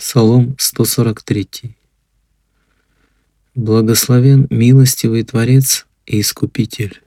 Псалом 143. Благословен милостивый Творец и Искупитель.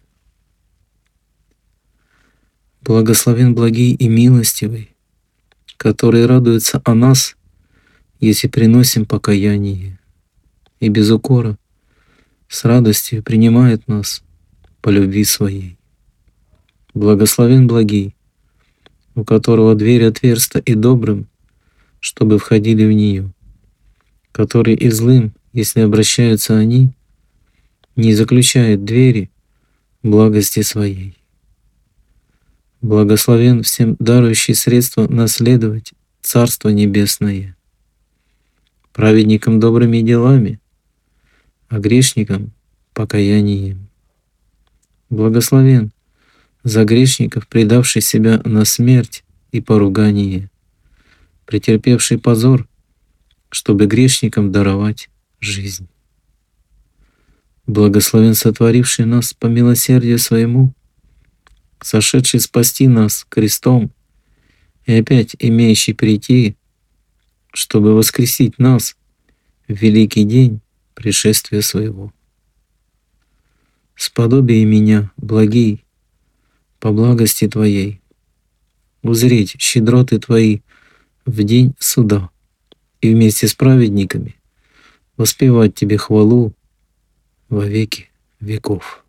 Благословен благий и милостивый, который радуется о нас, если приносим покаяние, и без укора с радостью принимает нас по любви своей. Благословен благий, у которого дверь отверста и добрым, чтобы входили в нее, который и злым, если обращаются они, не заключает двери благости своей. Благословен всем дарующий средства наследовать Царство Небесное, праведникам добрыми делами, а грешникам покаянием. Благословен за грешников, предавший себя на смерть и поругание, претерпевший позор, чтобы грешникам даровать жизнь. Благословен сотворивший нас по милосердию своему, сошедший спасти нас крестом и опять имеющий прийти, чтобы воскресить нас в великий день пришествия своего. Сподобие меня, благий, по благости Твоей, узреть щедроты Твои в день суда и вместе с праведниками воспевать Тебе хвалу во веки веков.